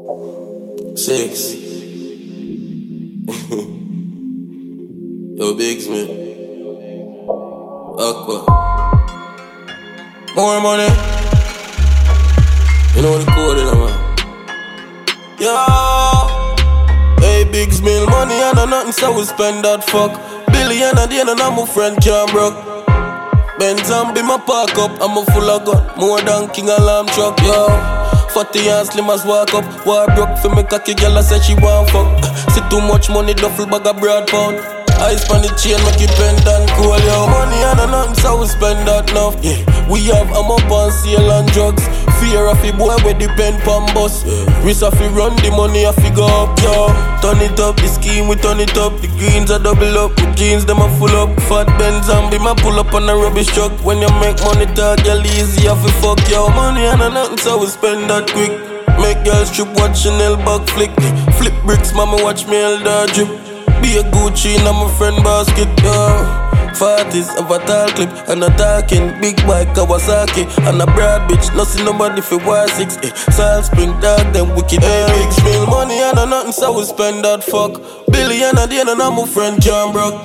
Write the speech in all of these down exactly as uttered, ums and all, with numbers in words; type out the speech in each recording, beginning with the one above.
Six. Yo, Biggs, man. Aqua. More money. You know the code in man. Yo. Hey, Biggs, mill money and no nothing, so we spend that fuck. Billion a day and my friend can't broke. Benz and be my park up, I'm a full of gun. More than King Alarm truck, yo. Fatty and slim as walk up. War broke for me cocky girl, I said she want fuck. See too much money, duffel bag a broad pound. Ice on the chain, make it pendant cool, yo. Money and a nothing, so we spend that enough, yeah. We have I'm up on sale and drugs. Fear of a boy where depend pon bus, yeah. Risk of it run, the money I figure up, yo. Turn it up, the scheme we turn it up. The greens are double up, the jeans them a full up. Fat Benz and be my pull up on a rubbish truck. When you make money talk, you're easy off a fuck, yo. Money and a nothing, so we spend that quick. Make girls strip, watch Chanel back flick. Flip bricks, mama watch me elder drip. Be a Gucci and I'm a friend basket, yo. Forties of a tall clip and a talking. Big bike Kawasaki and a broad bitch. No see nobody for Y six, eh. Salt Spring dog, them wicked, eh. Big spill money and a nothing, so we spend that fuck. Billion a day and I'm a friend can't broke.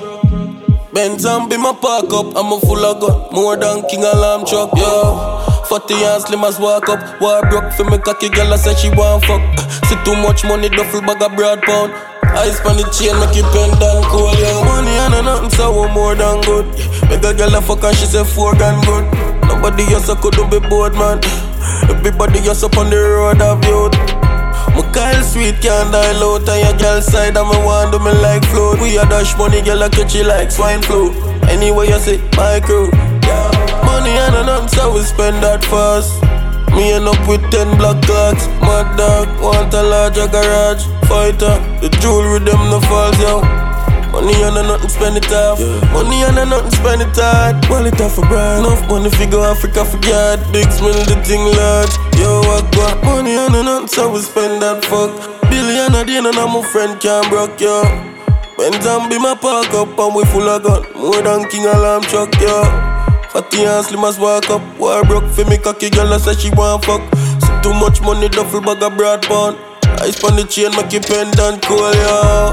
Benz and be my park up, I'm a full of gun. More than King Alarm truck, yo. Fatty and slim as walk up. War broke for me cocky girl, I said she want fuck. See too much money, duffel bag a broad pound. Ice on the chain, make it pendant cool, yo. Money and a nothing, so we more than good. Make a girl a fuck and she say four grand good. Nobody else couldn't be bored, man. Everybody else up on the road of youth. My Kyle sweet can't dial out on your girl side, and me want do me like float. We a dash money, girl a catch it like swine flu. Anyway you say, my crew, yeah. Money and a nothing, so we spend that fast. Me end up with ten black clocks. Mad dog, want a larger garage. Fighter, the jewelry them no falls, yo. Money and a nothing, spend it off, yeah. Money and a nothing, spend it hard. Well it off a brand. Enough money figure Africa for God. Big smell the thing large. Yo, I got money and a nothing, so we spend that fuck. Billion a day and I'm a friend can't broke, yo. Benz and be my park up and we full of gun. More than King Alarm truck, yo. Fatty and slim as walk up. War broke for me cocky girl, I said she want fuck. See too much money, duffel bag a broad pound. Ice on the chain, make it pendant cool, yo.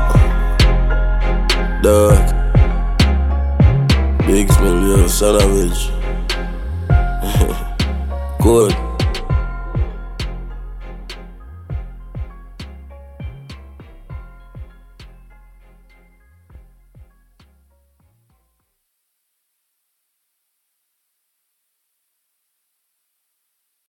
Dog. Big smell, yo, savage. Good.